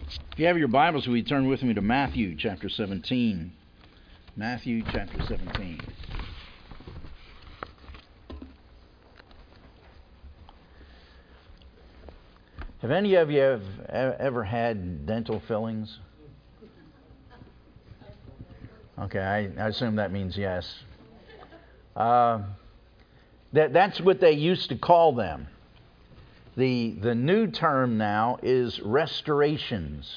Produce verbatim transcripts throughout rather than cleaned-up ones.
If you have your Bibles, will you turn with me to Matthew chapter seventeen? Matthew chapter seventeen. Have any of you have ever had dental fillings? Okay, I, I assume that means yes. Uh, that that's what they used to call them. The the new term now is restorations.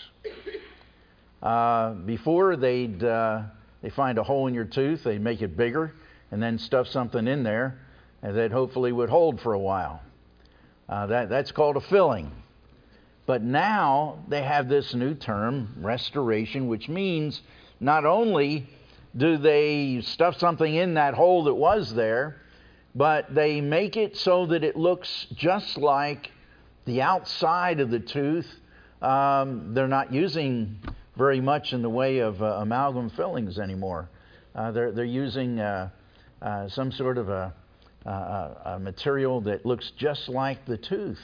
Uh, before they'd uh, they find a hole in your tooth, they'd make it bigger, and then stuff something in there, and that hopefully would hold for a while. Uh, that that's called a filling. But now they have this new term, restoration, which means not only do they stuff something in that hole that was there, but they make it so that it looks just like the outside of the tooth. Um, they're not using very much in the way of uh, amalgam fillings anymore. Uh, they're they're using uh, uh, some sort of a, a, a material that looks just like the tooth.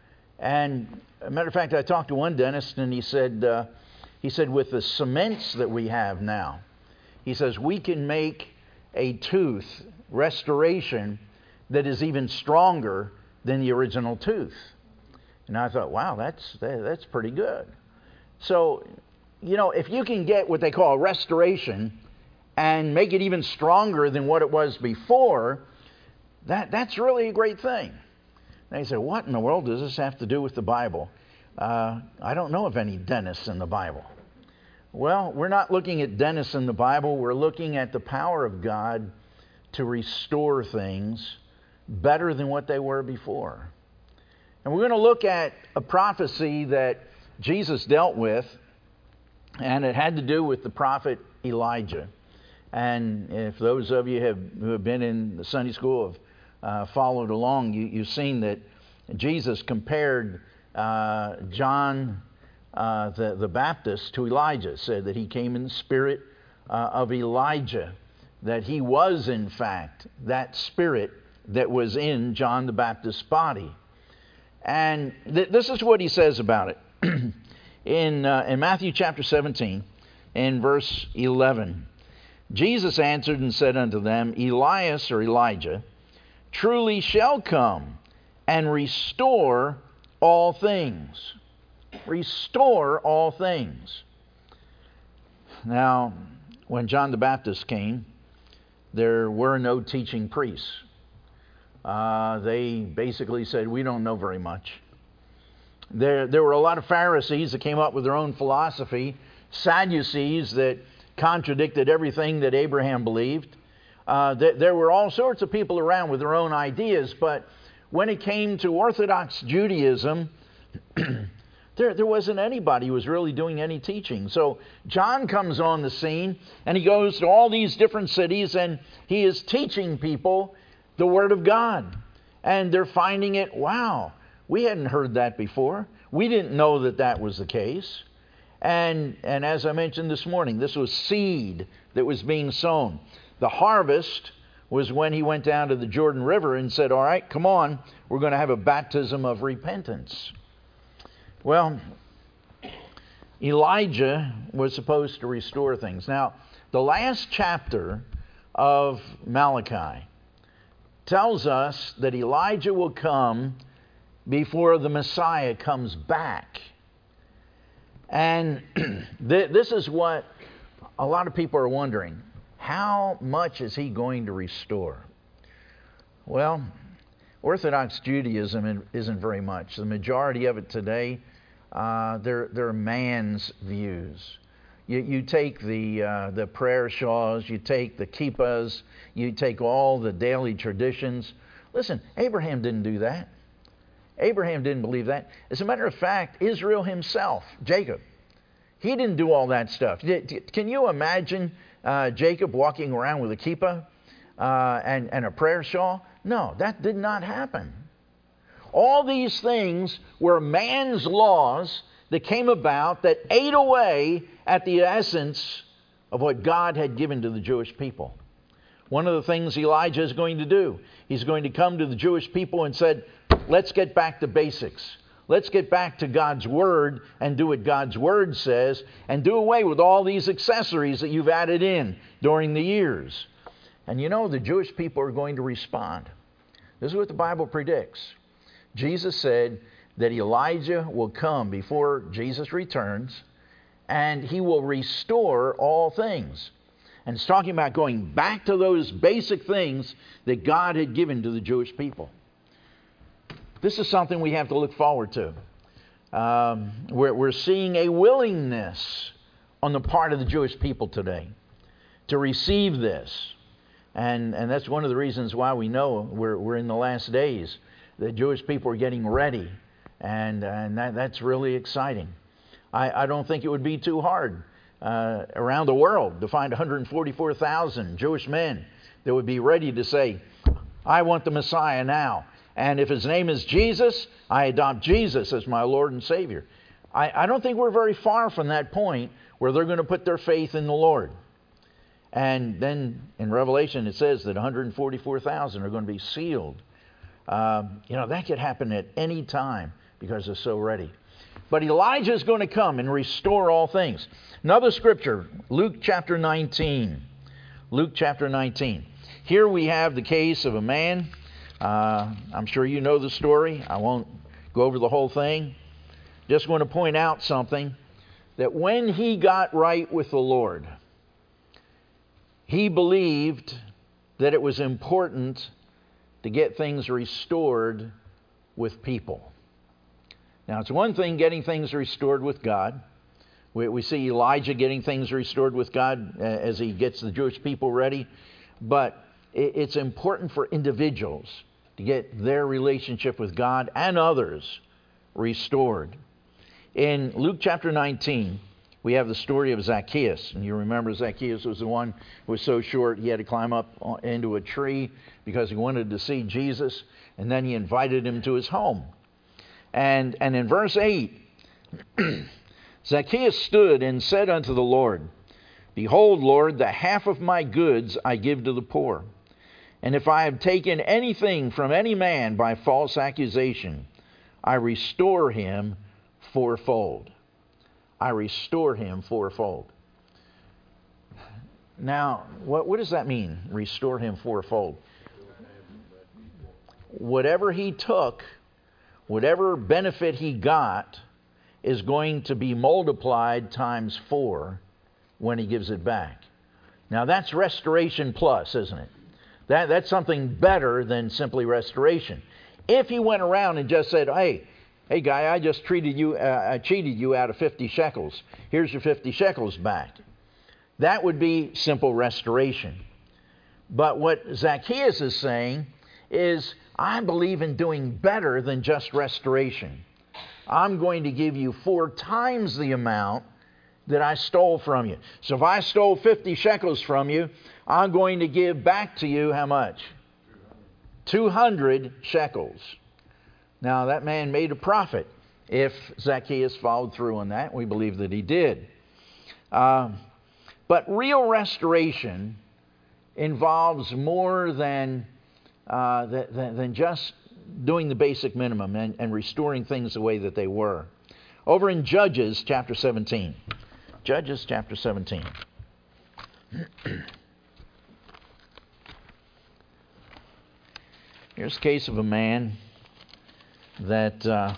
And as a matter of fact, I talked to one dentist, and he said uh, he said with the cements that we have now, he says we can make a tooth restoration that is even stronger than the original tooth. And I thought, wow, that's that's pretty good. So, you know, if you can get what they call a restoration and make it even stronger than what it was before, that that's really a great thing. And they say, what in the world does this have to do with the Bible? Uh, I don't know of any dentists in the Bible. Well, we're not looking at dentists in the Bible. We're looking at the power of God to restore things better than what they were before. And we're going to look at a prophecy that Jesus dealt with, and it had to do with the prophet Elijah. And if those of you have, who have been in the Sunday school have uh, followed along, you, you've seen that Jesus compared uh, John uh, the, the Baptist to Elijah, said that he came in the spirit uh, of Elijah, that he was in fact that spirit that was in John the Baptist's body. And th- this is what he says about it. in, uh, in Matthew chapter seventeen, in verse eleven, Jesus answered and said unto them, Elias or Elijah truly shall come and restore all things. Restore all things. Now, when John the Baptist came, there were no teaching priests. Uh, they basically said, we don't know very much. There, there were a lot of Pharisees that came up with their own philosophy, Sadducees that contradicted everything that Abraham believed. Uh, th- there were all sorts of people around with their own ideas, but when it came to Orthodox Judaism, there, there wasn't anybody who was really doing any teaching. So John comes on the scene, and he goes to all these different cities, and he is teaching people the Word of God. And they're finding it, wow, we hadn't heard that before. We didn't know that that was the case. And, and as I mentioned this morning, this was seed that was being sown. The harvest was when he went down to the Jordan River and said, all right, come on, we're going to have a baptism of repentance. Well, Elijah was supposed to restore things. Now, the last chapter of Malachi tells us that Elijah will come before the Messiah comes back. And th- this is what a lot of people are wondering. How much is he going to restore? Well, Orthodox Judaism isn't very much. The majority of it today, uh, they're, they're man's views. You, you take the uh, the prayer shawls, you take the kippas, you take all the daily traditions. Listen, Abraham didn't do that. Abraham didn't believe that. As a matter of fact, Israel himself, Jacob, he didn't do all that stuff. Can you imagine uh, Jacob walking around with a kippah uh, and, and a prayer shawl? No, that did not happen. All these things were man's laws that came about that ate away at the essence of what God had given to the Jewish people. One of the things Elijah is going to do, he's going to come to the Jewish people and said, let's get back to basics. Let's get back to God's Word and do what God's Word says and do away with all these accessories that you've added in during the years. And you know, the Jewish people are going to respond. This is what the Bible predicts. Jesus said that Elijah will come before Jesus returns, and he will restore all things. And it's talking about going back to those basic things that God had given to the Jewish people. This is something we have to look forward to. Um, we're, we're seeing a willingness on the part of the Jewish people today to receive this. And, and that's one of the reasons why we know we're, we're in the last days. The Jewish people are getting ready. And, and that, that's really exciting. I, I don't think it would be too hard uh, around the world to find one hundred forty-four thousand Jewish men that would be ready to say, I want the Messiah now. And if his name is Jesus, I adopt Jesus as my Lord and Savior. I, I don't think we're very far from that point where they're going to put their faith in the Lord. And then in Revelation it says that one hundred forty-four thousand are going to be sealed. Um, you know, that could happen at any time because they're so ready. But Elijah is going to come and restore all things. Another scripture, Luke chapter nineteen. Luke chapter nineteen. Here we have the case of a man. Uh, I'm sure you know the story. I won't go over the whole thing. Just want to point out something. That when he got right with the Lord, he believed that it was important to get things restored with people. Now, it's one thing getting things restored with God. We, we see Elijah getting things restored with God uh, as he gets the Jewish people ready. But it, it's important for individuals to get their relationship with God and others restored. In Luke chapter nineteen, we have the story of Zacchaeus. And you remember Zacchaeus was the one who was so short he had to climb up into a tree because he wanted to see Jesus. And then he invited him to his home. And, and in verse eight, Zacchaeus stood and said unto the Lord, Behold, Lord, the half of my goods I give to the poor. And if I have taken anything from any man by false accusation, I restore him fourfold. I restore him fourfold. Now, what, what does that mean, restore him fourfold? Whatever he took, whatever benefit he got, is going to be multiplied times four when he gives it back. Now, that's restoration plus, isn't it? That, that's something better than simply restoration. If he went around and just said, hey, hey guy, I just treated you, uh, I cheated you out of fifty shekels. Here's your fifty shekels back. That would be simple restoration. But what Zacchaeus is saying is, I believe in doing better than just restoration. I'm going to give you four times the amount that I stole from you. So if I stole fifty shekels from you, I'm going to give back to you how much? two hundred shekels. Now that man made a profit if Zacchaeus followed through on that. We believe that he did. Uh, but real restoration involves more than, uh, than, than just doing the basic minimum and, and restoring things the way that they were. Over in Judges chapter seventeen. Judges chapter seventeen. Here's a case of a man that uh,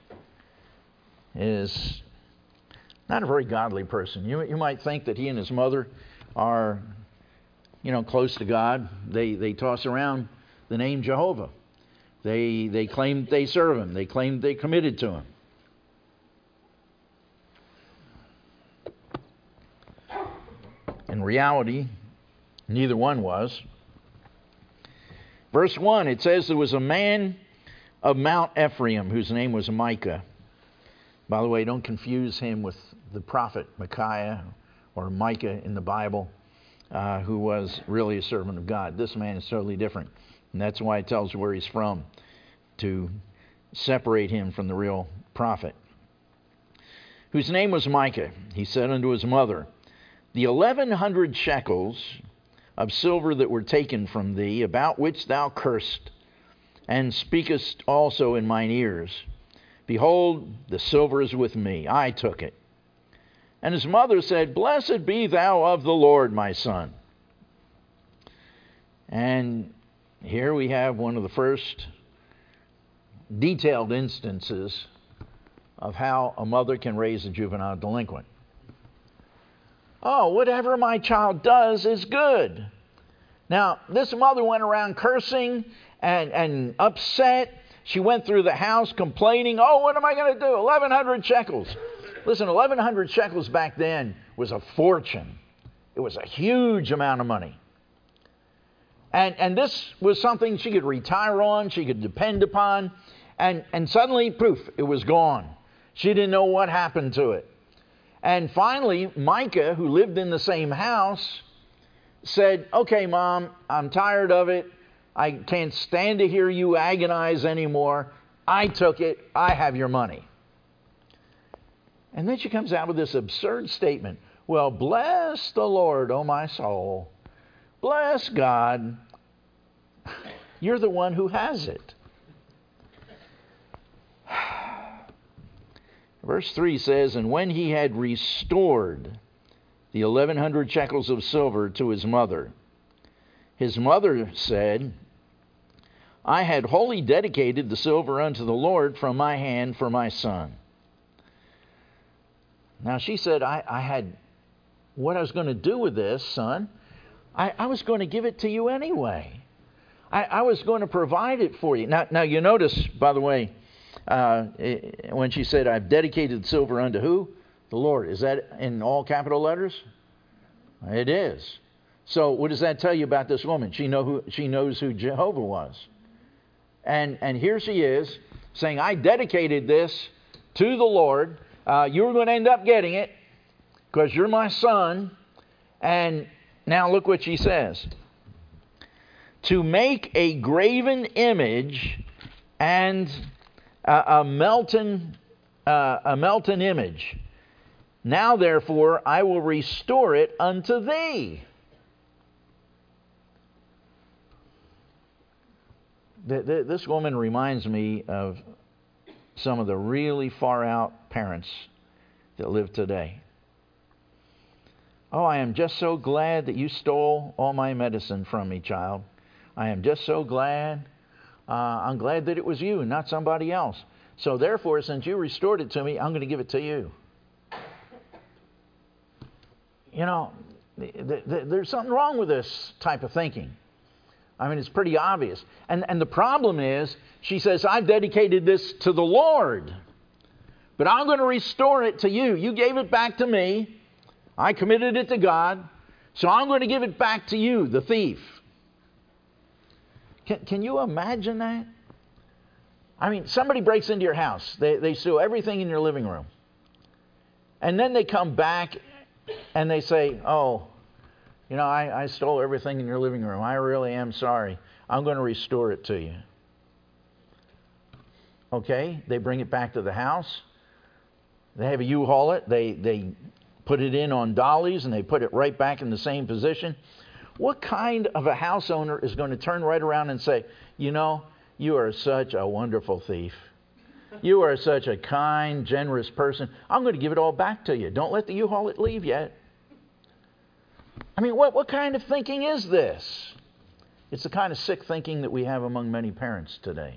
is not a very godly person. You, you might think that he and his mother are, you know, close to God. They they toss around the name Jehovah. They they claim they serve him. They claim they committed to him. In reality, neither one was. Verse one, it says there was a man of Mount Ephraim whose name was Micah. By the way, don't confuse him with the prophet Micaiah or Micah in the Bible, uh, who was really a servant of God. This man is totally different. And that's why it tells you where he's from, to separate him from the real prophet. Whose name was Micah. He said unto his mother, The eleven hundred shekels of silver that were taken from thee, about which thou cursed, and speakest also in mine ears, Behold, the silver is with me. I took it. And his mother said, Blessed be thou of the Lord, my son. And here we have one of the first detailed instances of how a mother can raise a juvenile delinquent. Oh, whatever my child does is good. Now, this mother went around cursing and, and upset. She went through the house complaining, oh, what am I going to do? eleven hundred shekels. Listen, eleven hundred shekels back then was a fortune. It was a huge amount of money. And and this was something she could retire on, she could depend upon. And, and suddenly, poof, it was gone. She didn't know what happened to it. And finally, Micah, who lived in the same house, said, okay, Mom, I'm tired of it. I can't stand to hear you agonize anymore. I took it. I have your money. And then she comes out with this absurd statement. Well, bless the Lord, O my soul. Bless God. You're the one who has it. Verse three says, And when he had restored the eleven hundred shekels of silver to his mother, his mother said, I had wholly dedicated the silver unto the Lord from my hand for my son. Now she said, I, I had what I was going to do with this, son. I, I was going to give it to you anyway. I, I was going to provide it for you. Now, now you notice, by the way, uh, when she said, I've dedicated silver unto who? The Lord. Is that in all capital letters? It is. So what does that tell you about this woman? She know who she knows who Jehovah was. And and here she is saying, I dedicated this to the Lord. Uh, you're going to end up getting it because you're my son. And now look what she says. To make a graven image and a, a melten uh, a melten image. Now therefore I will restore it unto thee. This woman reminds me of some of the really far out parents that live today. Oh, I am just so glad that you stole all my medicine from me, child. I am just so glad. Uh, I'm glad that it was you and not somebody else. So therefore, since you restored it to me, I'm going to give it to you. You know, th- th- there's something wrong with this type of thinking. I mean, it's pretty obvious. And and the problem is, she says, I've dedicated this to the Lord, but I'm going to restore it to you. You gave it back to me. I committed it to God, so I'm going to give it back to you, the thief. Can, can you imagine that? I mean, somebody breaks into your house. They, they steal everything in your living room. And then they come back and they say, oh, you know, I, I stole everything in your living room. I really am sorry. I'm going to restore it to you. Okay, they bring it back to the house. They have a U-Haul it. They, they put it in on dollies and they put it right back in the same position. What kind of a house owner is going to turn right around and say, you know, you are such a wonderful thief. You are such a kind, generous person. I'm going to give it all back to you. Don't let the U-Haul it leave yet. I mean, what, what kind of thinking is this? It's the kind of sick thinking that we have among many parents today.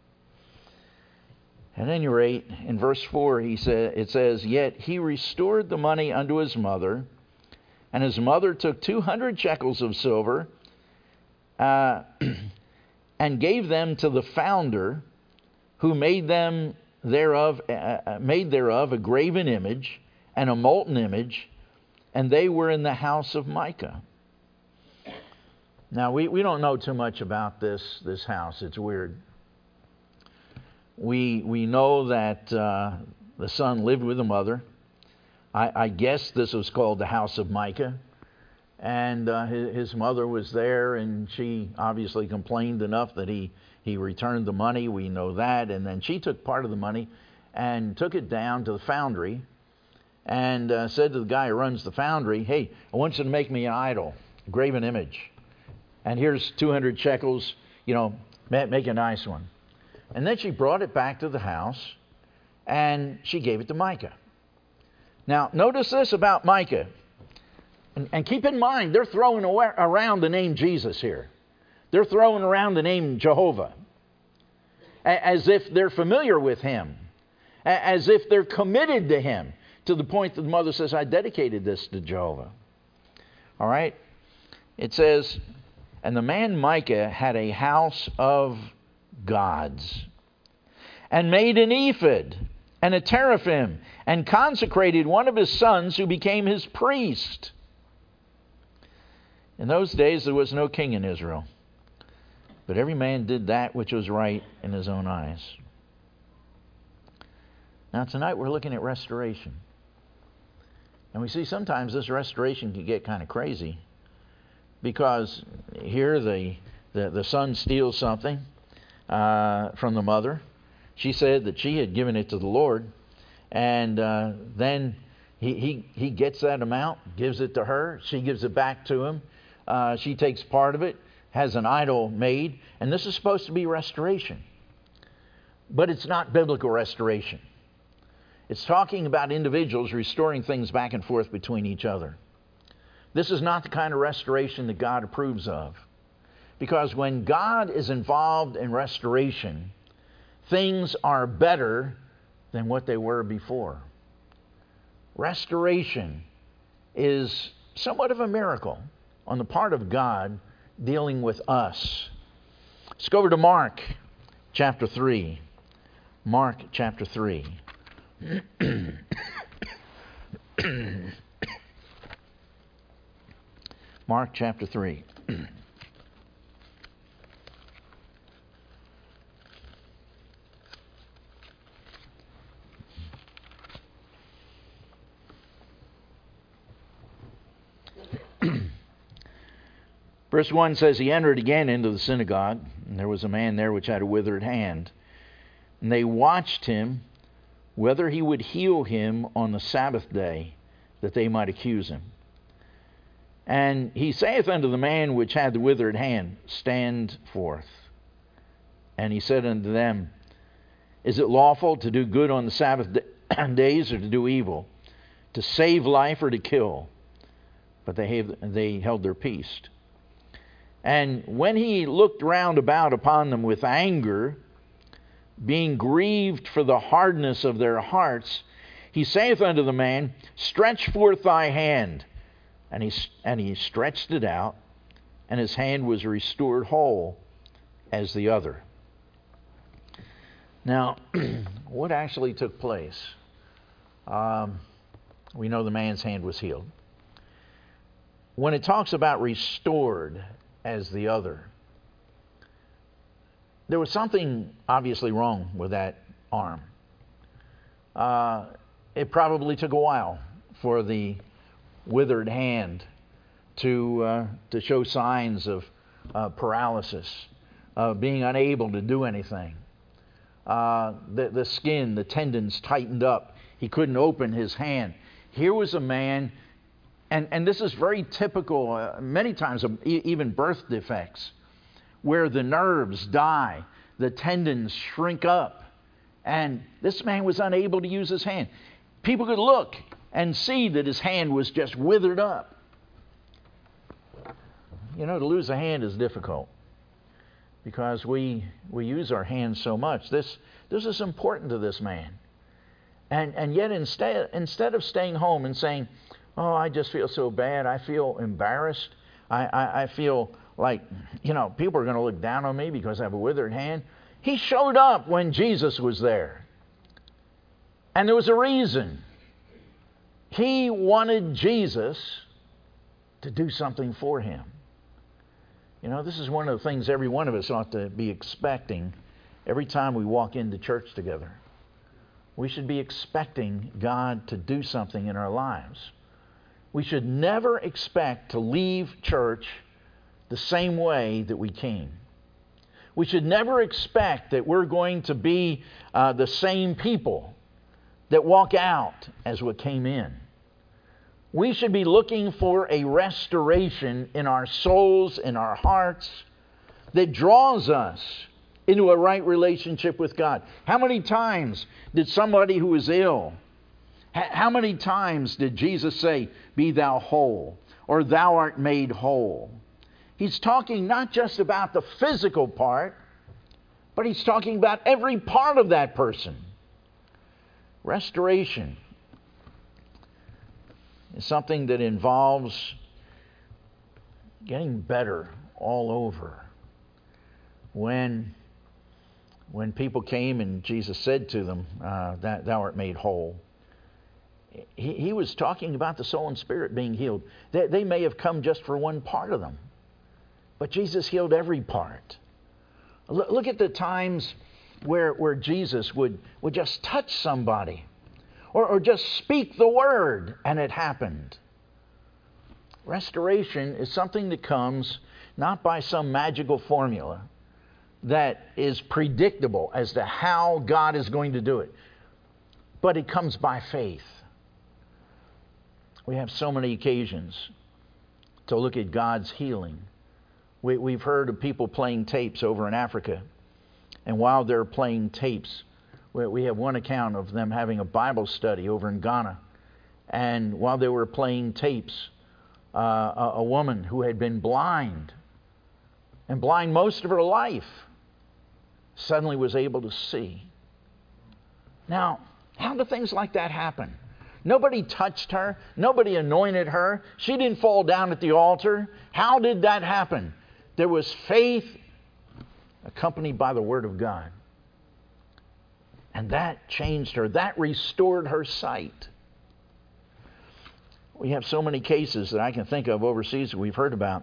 At any rate, in verse four, he sa- it says, Yet he restored the money unto his mother, and his mother took two hundred shekels of silver uh, and gave them to the founder, who made them thereof uh, made thereof a graven image and a molten image, and they were in the house of Micah. Now, we, we don't know too much about this, this house. It's weird. We we know that uh, the son lived with the mother. I, I guess this was called the house of Micah. And uh, his, his mother was there, and she obviously complained enough that he, he returned the money. We know that. And then she took part of the money and took it down to the foundry and uh, said to the guy who runs the foundry, hey, I want you to make me an idol, a graven image. And here's two hundred shekels, you know, make a nice one. And then she brought it back to the house, and she gave it to Micah. Now, notice this about Micah. And, and keep in mind, they're throwing away, around the name Jesus here. They're throwing around the name Jehovah, as if they're familiar with him, as if they're committed to him, to the point that the mother says, I dedicated this to Jehovah. All right? It says, and the man Micah had a house of gods, and made an ephod and a teraphim, and consecrated one of his sons who became his priest. In those days there was no king in Israel, but every man did that which was right in his own eyes. Now tonight we're looking at restoration. And we see sometimes this restoration can get kind of crazy, because here the, the, the son steals something uh, from the mother. She said that she had given it to the Lord, and uh, then he, he, he gets that amount, gives it to her, she gives it back to him. Uh, she takes part of it, has an idol made, and this is supposed to be restoration. But it's not biblical restoration. It's talking about individuals restoring things back and forth between each other. This is not the kind of restoration that God approves of. Because when God is involved in restoration, things are better than what they were before. Restoration is somewhat of a miracle on the part of God dealing with us. Let's go over to Mark chapter three. Mark chapter three. Mark chapter three. Verse one says, he entered again into the synagogue, and there was a man there which had a withered hand. And they watched him, whether he would heal him on the Sabbath day, that they might accuse him. And he saith unto the man which had the withered hand, stand forth. And he said unto them, is it lawful to do good on the Sabbath days, or to do evil, to save life or to kill? But they, have, they held their peace. And when he looked round about upon them with anger, being grieved for the hardness of their hearts, he saith unto the man, stretch forth thy hand. And he, and he stretched it out, and his hand was restored whole as the other. Now, what actually took place? Um, we know the man's hand was healed. When it talks about restored as the other, there was something obviously wrong with that arm. Uh, it probably took a while for the withered hand to uh, to show signs of uh, paralysis, uh, being unable to do anything. Uh, the, the skin, the tendons tightened up. He couldn't open his hand. Here was a man, and, and this is very typical, uh, many times, of e- even birth defects, where the nerves die, the tendons shrink up, and this man was unable to use his hand. People could look and see that his hand was just withered up. You know, to lose a hand is difficult because we we use our hands so much. This this is important to this man. And and yet instead instead of staying home and saying, oh, I just feel so bad, I feel embarrassed, I, I, I feel like, you know, people are going to look down on me because I have a withered hand. He showed up when Jesus was there. And there was a reason. He wanted Jesus to do something for him. You know, this is one of the things every one of us ought to be expecting every time we walk into church together. We should be expecting God to do something in our lives. We should never expect to leave church the same way that we came. We should never expect that we're going to be uh, the same people that walk out as what came in. We should be looking for a restoration in our souls, in our hearts, that draws us into a right relationship with God. How many times did somebody who was ill, how many times did Jesus say, "Be thou whole," or "Thou art made whole"? He's talking not just about the physical part, but he's talking about every part of that person. Restoration is something that involves getting better all over. When, when people came and Jesus said to them, uh, that "Thou art made whole," he, he was talking about the soul and spirit being healed. They, they may have come just for one part of them, but Jesus healed every part. Look, look at the times where, where Jesus would, would just touch somebody or, or just speak the word and it happened. Restoration is something that comes not by some magical formula that is predictable as to how God is going to do it, but it comes by faith. We have so many occasions to look at God's healing. We, we've heard of people playing tapes over in Africa, and while they're playing tapes, we, we have one account of them having a Bible study over in Ghana, and while they were playing tapes, uh, a, a woman who had been blind, and blind most of her life, suddenly was able to see. Now, how do things like that happen? Nobody touched her. Nobody anointed her. She didn't fall down at the altar. How did that happen? There was faith accompanied by the Word of God. And that changed her. That restored her sight. We have so many cases that I can think of overseas that we've heard about.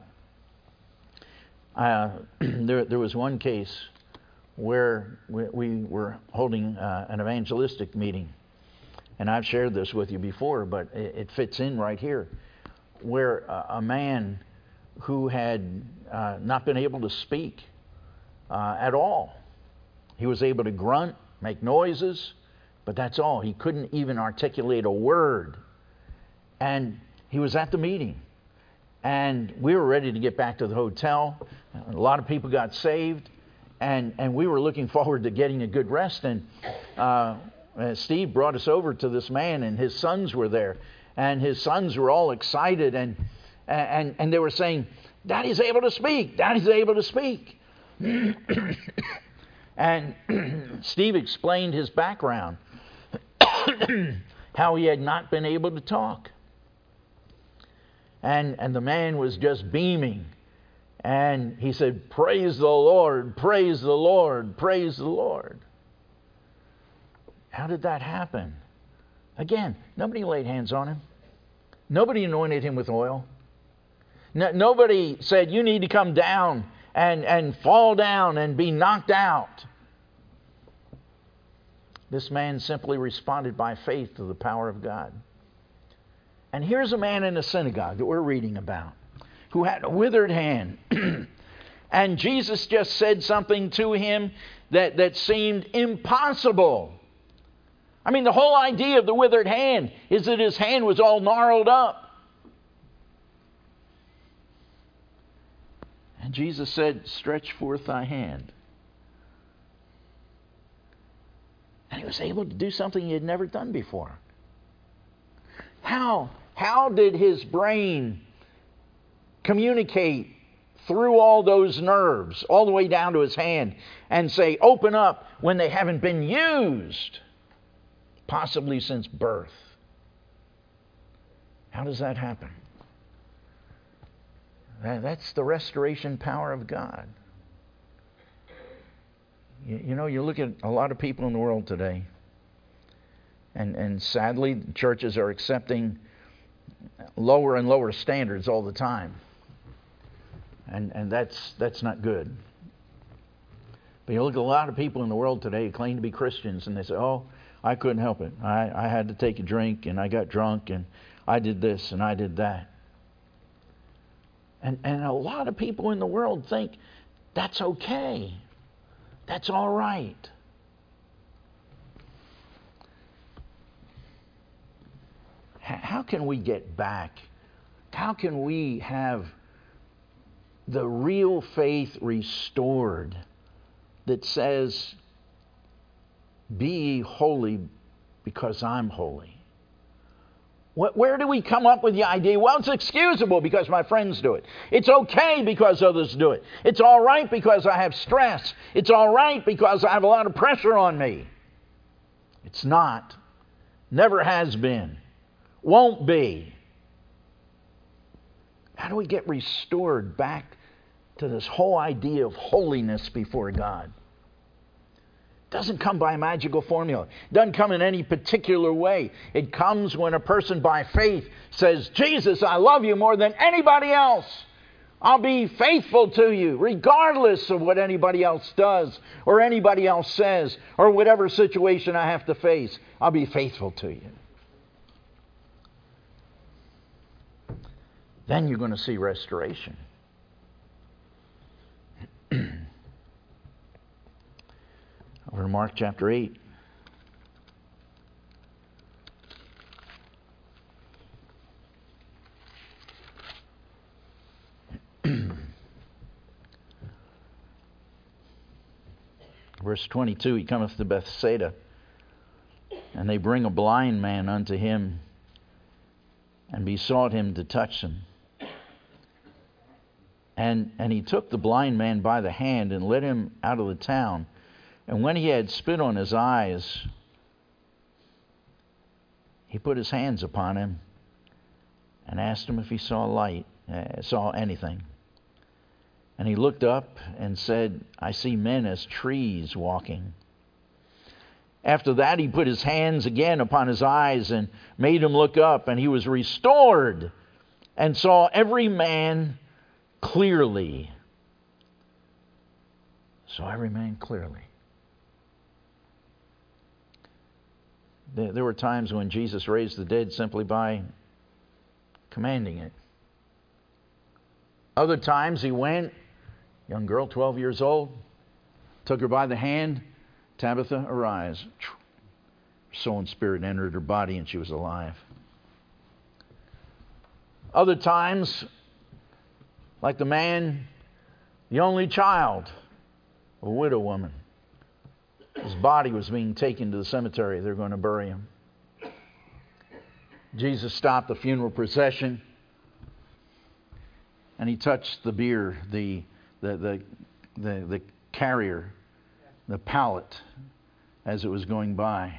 Uh, there, there was one case where we, we were holding uh, an evangelistic meeting. And I've shared this with you before, but it, it fits in right here. Where a, a man who had uh, not been able to speak uh, at all. He was able to grunt, make noises, but that's all. He couldn't even articulate a word. And he was at the meeting. And we were ready to get back to the hotel. A lot of people got saved. And, and we were looking forward to getting a good rest. And uh, Steve brought us over to this man, and his sons were there. And his sons were all excited. And, and, and they were saying, "Daddy's able to speak. Daddy's able to speak." And Steve explained his background, how he had not been able to talk. And, and the man was just beaming. And he said, "Praise the Lord, praise the Lord, praise the Lord." How did that happen? Again, nobody laid hands on him. Nobody anointed him with oil. No, nobody said, "You need to come down and, and fall down and be knocked out." This man simply responded by faith to the power of God. And here's a man in a synagogue that we're reading about who had a withered hand. And Jesus just said something to him that, that seemed impossible. I mean, the whole idea of the withered hand is that his hand was all gnarled up. And Jesus said, "Stretch forth thy hand." And he was able to do something he had never done before. How? How did his brain communicate through all those nerves, all the way down to his hand, and say, "Open up," when they haven't been used, possibly since birth? How does that happen? That's the restoration power of God. You, you know, you look at a lot of people in the world today, and, and sadly, churches are accepting lower and lower standards all the time. And and that's that's not good. But you look at a lot of people in the world today who claim to be Christians, and they say, "Oh, I couldn't help it. I, I had to take a drink, and I got drunk, and I did this, and I did that." And and a lot of people in the world think that's okay. That's all right. How can we get back? How can we have the real faith restored that says, be ye holy because I'm holy? Where do we come up with the idea, well, it's excusable because my friends do it. It's okay because others do it. It's all right because I have stress. It's all right because I have a lot of pressure on me. It's not. Never has been. Won't be. How do we get restored back to this whole idea of holiness before God? Doesn't come by a magical formula. Doesn't come in any particular way. It comes when a person by faith says, Jesus, I love you more than anybody else. I'll be faithful to you regardless of what anybody else does or anybody else says or whatever situation I have to face. I'll be faithful to you. Then you're going to see restoration. Over in Mark chapter eight. Verse twenty-two, he cometh to Bethsaida, and they bring a blind man unto him, and besought him to touch him. And, and he took the blind man by the hand, and led him out of the town. And when he had spit on his eyes, he put his hands upon him, and asked him if he saw light, uh, saw anything. And he looked up and said, I see men as trees walking. After that he put his hands again upon his eyes and made him look up, and he was restored and saw every man clearly. Saw every man clearly. There, there were times when Jesus raised the dead simply by commanding it. Other times he went, young girl, twelve years old, took her by the hand, Tabitha, arise. Soul and spirit entered her body and she was alive. Other times, like the man, the only child of a widow woman. His body was being taken to the cemetery. They're going to bury him. Jesus stopped the funeral procession, and he touched the bier, the the the the, the carrier, the pallet, as it was going by.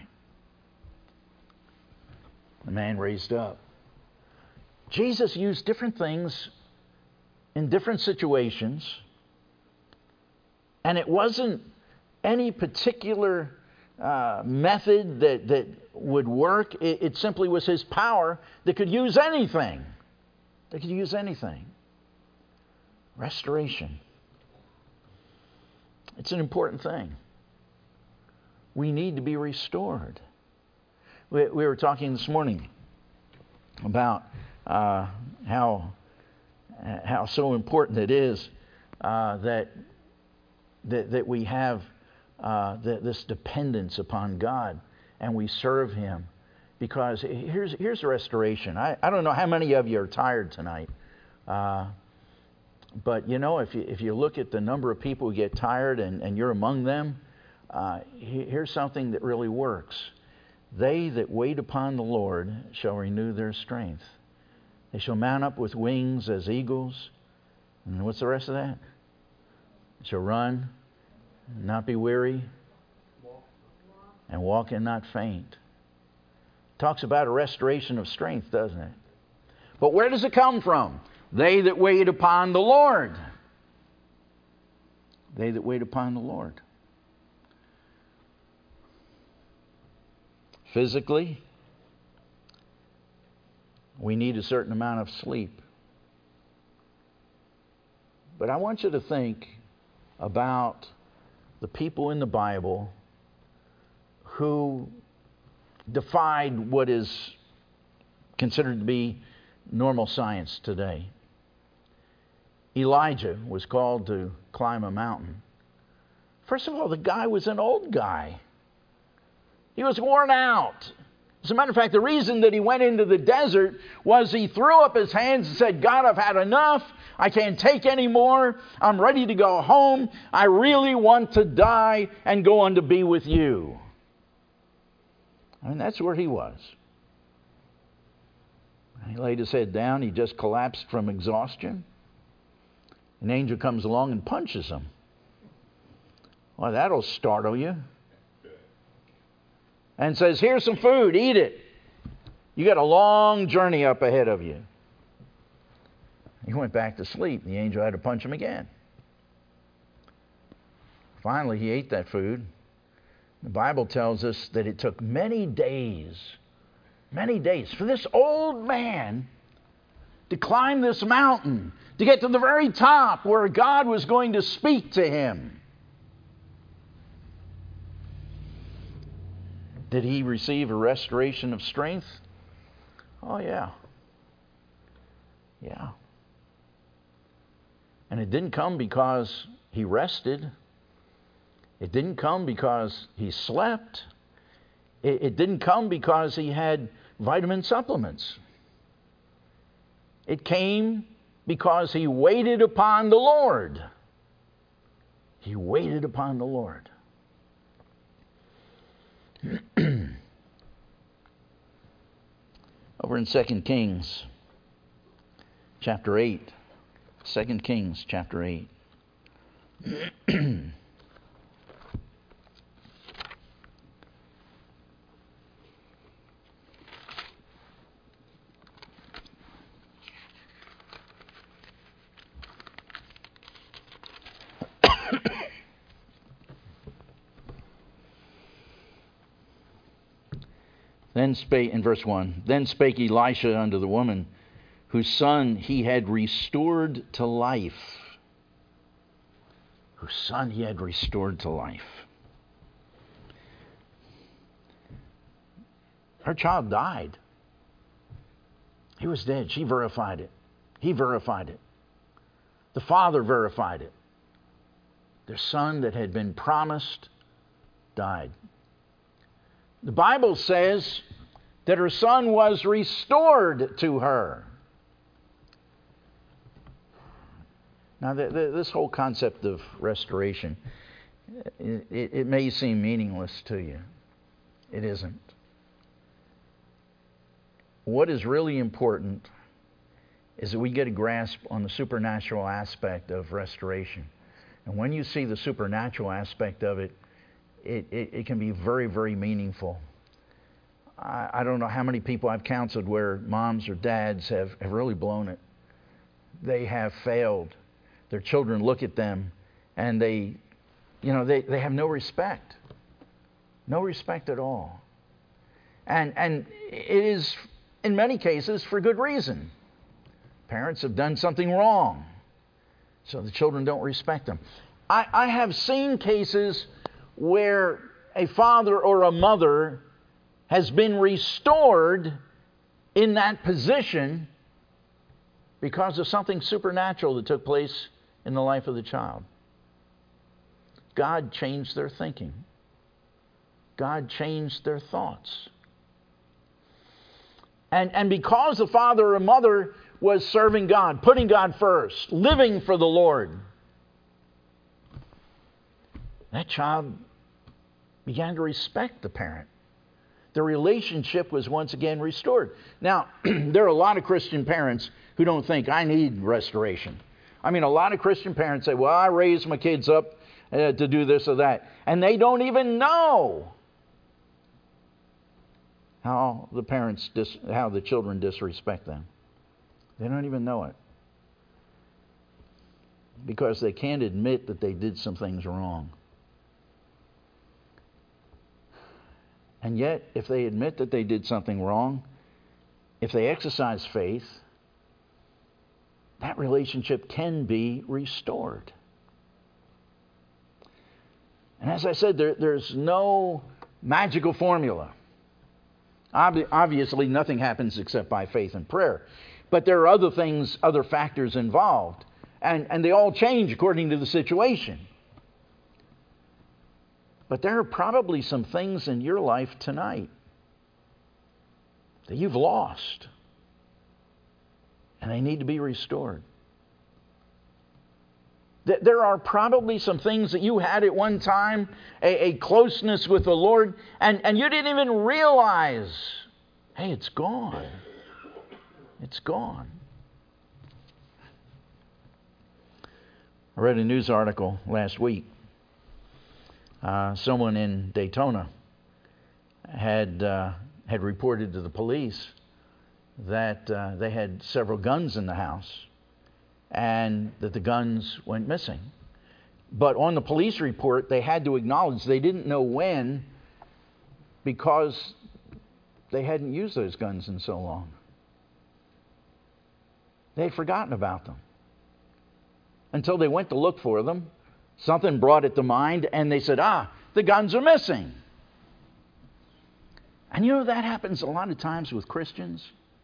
The man raised up. Jesus used different things in different situations, and it wasn't any particular uh, method that, that would work. It, it simply was his power that could use anything. That could use anything. Restoration. It's an important thing. We need to be restored. We, we were talking this morning about uh, how how so important it is uh, that, that that we have uh, the, this dependence upon God and we serve Him. Because here's here's restoration. I, I don't know how many of you are tired tonight, uh, but you know if you if you look at the number of people who get tired and, and you're among them, uh, here's something that really works. They that wait upon the Lord shall renew their strength. They shall mount up with wings as eagles. And what's the rest of that? They shall run, and not be weary, and walk and not faint. Talks about a restoration of strength, doesn't it? But where does it come from? They that wait upon the Lord. They that wait upon the Lord. Physically, we need a certain amount of sleep. But I want you to think about the people in the Bible who defied what is considered to be normal science today. Elijah was called to climb a mountain. First of all, the guy was an old guy. He was worn out. As a matter of fact, the reason that he went into the desert was he threw up his hands and said, God, I've had enough. I can't take any more. I'm ready to go home. I really want to die and go on to be with you. I mean, that's where he was. He laid his head down. He just collapsed from exhaustion. An angel comes along and punches him. Well, that'll startle you. And says, here's some food, eat it. You got a long journey up ahead of you. He went back to sleep. The angel had to punch him again. Finally, he ate that food. The Bible tells us that it took many days, many days, for this old man to climb this mountain, to get to the very top where God was going to speak to him. Did he receive a restoration of strength? Oh, yeah. Yeah. And it didn't come because he rested. It didn't come because he slept. It, it didn't come because he had vitamin supplements. It came because he waited upon the Lord. He waited upon the Lord. Over in Second Kings, chapter eight. Second Kings, chapter eight. Then spake, in verse one, then spake Elisha unto the woman, whose son he had restored to life. Whose son he had restored to life. Her child died. He was dead. She verified it. He verified it. The father verified it. Their son that had been promised died. The Bible says that her son was restored to her. Now, the, the, this whole concept of restoration, it, it, it may seem meaningless to you. It isn't. What is really important is that we get a grasp on the supernatural aspect of restoration. And when you see the supernatural aspect of it, it, it, it can be very, very meaningful. I, I don't know how many people I've counseled where moms or dads have, have really blown it. They have failed. Their children look at them and they, you know, they, they have no respect. No respect at all. And, and it is, in many cases, for good reason. Parents have done something wrong, so the children don't respect them. I, I have seen cases where a father or a mother has been restored in that position because of something supernatural that took place in the life of the child. God changed their thinking. God changed their thoughts. And, and because the father or mother was serving God, putting God first, living for the Lord, that child began to respect the parent. The relationship was once again restored. Now, there are a lot of Christian parents who don't think, I need restoration. I mean, a lot of Christian parents say, well, I raised my kids up uh, to do this or that. And they don't even know how the parents, dis- how the children disrespect them. They don't even know it. Because they can't admit that they did some things wrong. And yet, if they admit that they did something wrong, if they exercise faith, that relationship can be restored. And as I said, there, there's no magical formula. Ob- obviously, nothing happens except by faith and prayer. But there are other things, other factors involved. And, and they all change according to the situation. But there are probably some things in your life tonight that you've lost. And they need to be restored. There are probably some things that you had at one time, a, a closeness with the Lord, and, and you didn't even realize, hey, it's gone. It's gone. I read a news article last week. Uh, someone in Daytona had uh, had reported to the police that uh, they had several guns in the house and that the guns went missing. But on the police report, they had to acknowledge they didn't know when because they hadn't used those guns in so long. They had forgotten about them until they went to look for them. Something brought it to mind, and they said, ah, the guns are missing. And you know, that happens a lot of times with Christians.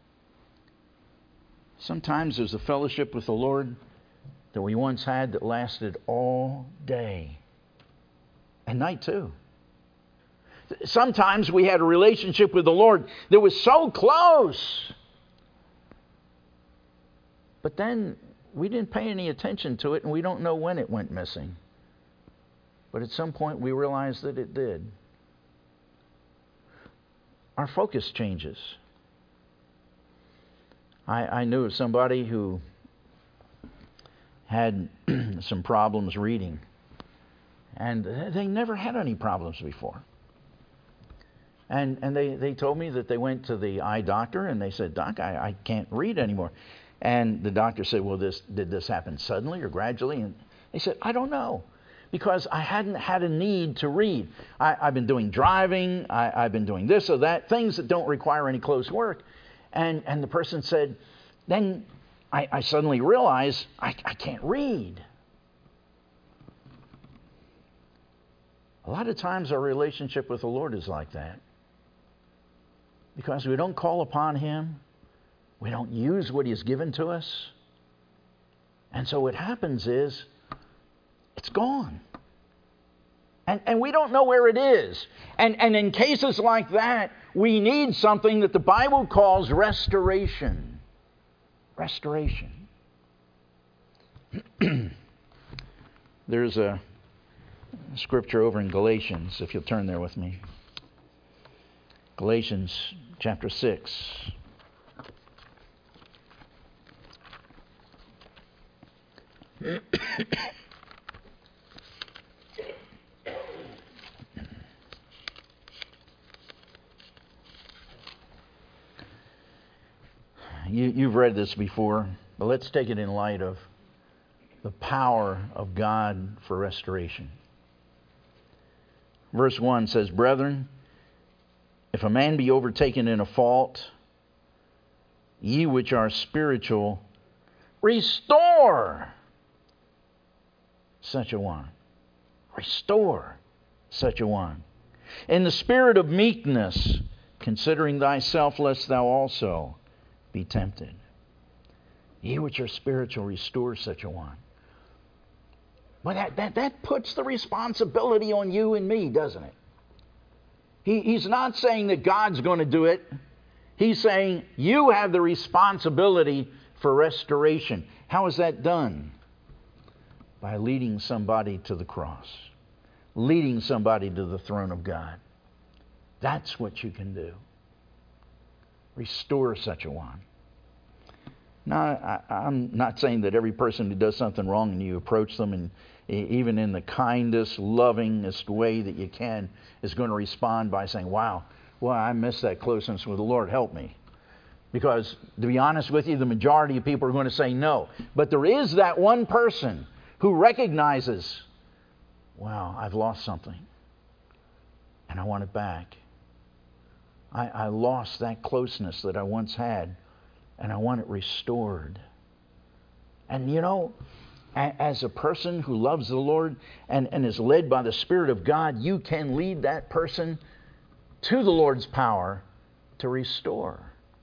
Sometimes there's a fellowship with the Lord that we once had that lasted all day and night too. Sometimes we had a relationship with the Lord that was so close, but then we didn't pay any attention to it, and we don't know when it went missing. But at some point we realized that it did. Our focus changes. I, I knew of somebody who had some problems reading, and they never had any problems before. And and they, they told me that they went to the eye doctor, and they said, Doc, I, I can't read anymore. And the doctor said, well, this did this happen suddenly or gradually? And they said, I don't know, because I hadn't had a need to read. I, I've been doing driving, I, I've been doing this or that, things that don't require any close work. And and the person said, then I, I suddenly realized I, I can't read. A lot of times our relationship with the Lord is like that. Because we don't call upon Him. We don't use what He has given to us. And so what happens is, it's gone. And, and we don't know where it is. And, and in cases like that, we need something that the Bible calls restoration. Restoration. There's a scripture over in Galatians, if you'll turn there with me. Galatians chapter six. You, you've read this before, but let's take it in light of the power of God for restoration. Verse one says, Brethren, if a man be overtaken in a fault, ye which are spiritual, restore such a one. Restore such a one. In the spirit of meekness, considering thyself, lest thou also be tempted. Ye which are spiritual, restore such a one. Well, that, that, that puts the responsibility on you and me, doesn't it? He, he's not saying that God's going to do it. He's saying you have the responsibility for restoration. How is that done? By leading somebody to the cross. Leading somebody to the throne of God. That's what you can do. Restore such a one. Now, I, I'm not saying that every person who does something wrong and you approach them and even in the kindest, lovingest way that you can is going to respond by saying, wow, well, I missed that closeness with the Lord. Help me. Because to be honest with you, the majority of people are going to say no. But there is that one person who recognizes, wow, I've lost something and I want it back. I, I lost that closeness that I once had, and I want it restored. And you know, a, as a person who loves the Lord and, and is led by the Spirit of God, you can lead that person to the Lord's power to restore.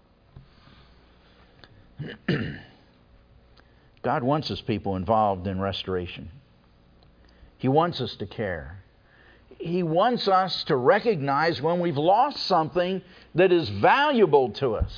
God wants His people involved in restoration. He wants us to care. He wants us to recognize when we've lost something that is valuable to us.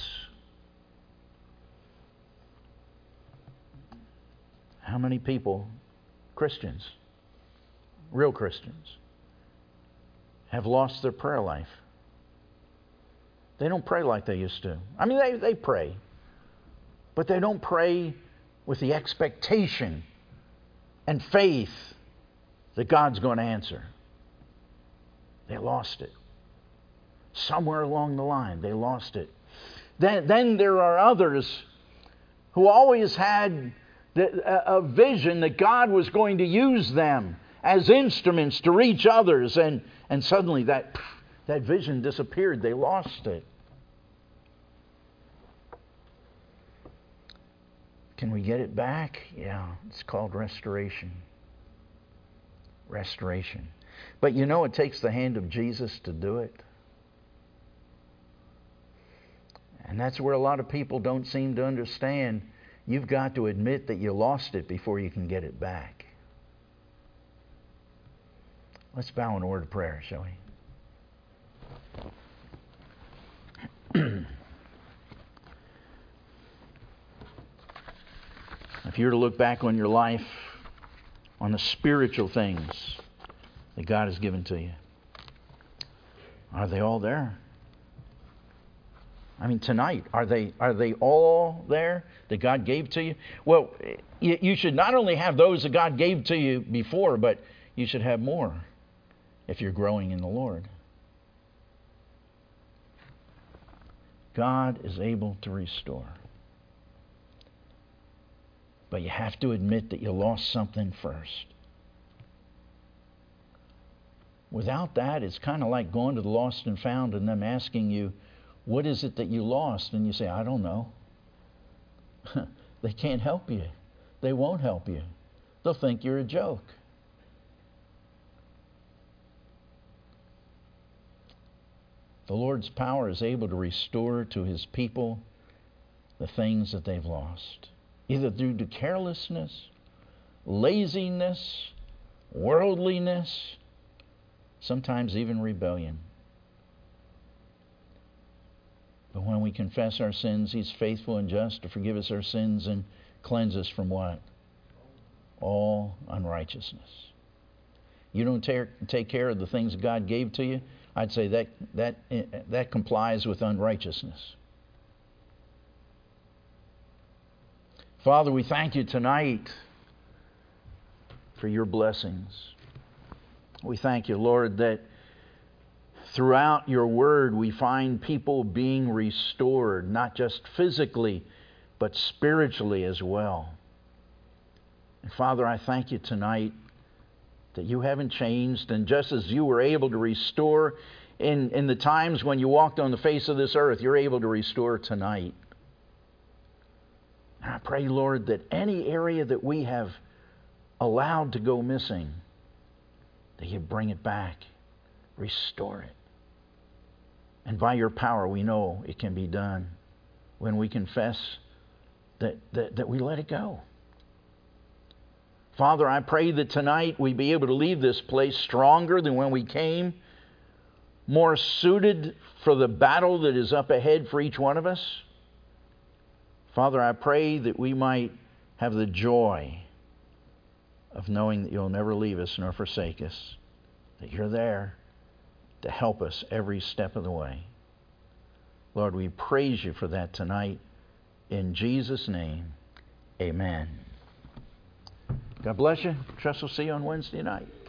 How many people, Christians, real Christians, have lost their prayer life? They don't pray like they used to. I mean, they, they pray, but they don't pray with the expectation and faith that God's going to answer. They lost it. Somewhere along the line, they lost it. Then, then there are others who always had the, a, a vision that God was going to use them as instruments to reach others, and, and suddenly that, that vision disappeared. They lost it. Can we get it back? Yeah, it's called restoration. Restoration. But you know, it takes the hand of Jesus to do it. And that's where a lot of people don't seem to understand. You've got to admit that you lost it before you can get it back. Let's bow in a word of prayer, shall we? If you were to look back on your life, on the spiritual things that God has given to you, are they all there? I mean, tonight, are they are they all there that God gave to you? Well, you, you should not only have those that God gave to you before, but you should have more if you're growing in the Lord. God is able to restore. But you have to admit that you lost something first. Without that, it's kind of like going to the lost and found and them asking you, what is it that you lost? And you say, I don't know. They can't help you. They won't help you. They'll think you're a joke. The Lord's power is able to restore to His people the things that they've lost, either due to carelessness, laziness, worldliness, sometimes even rebellion. But when we confess our sins, He's faithful and just to forgive us our sins and cleanse us from what? All unrighteousness. You don't take take care of the things God gave to you, I'd say that that that complies with unrighteousness. Father, we thank You tonight for Your blessings. We thank You, Lord, that throughout Your Word we find people being restored, not just physically, but spiritually as well. And Father, I thank You tonight that You haven't changed, and just as You were able to restore in, in the times when You walked on the face of this earth, You're able to restore tonight. And I pray, Lord, that any area that we have allowed to go missing, that You bring it back, restore it. And by Your power, we know it can be done when we confess that, that, that we let it go. Father, I pray that tonight we be able to leave this place stronger than when we came, more suited for the battle that is up ahead for each one of us. Father, I pray that we might have the joy of knowing that You'll never leave us nor forsake us, that You're there to help us every step of the way. Lord, we praise You for that tonight. In Jesus' name, amen. God bless you. Trust we'll see you on Wednesday night.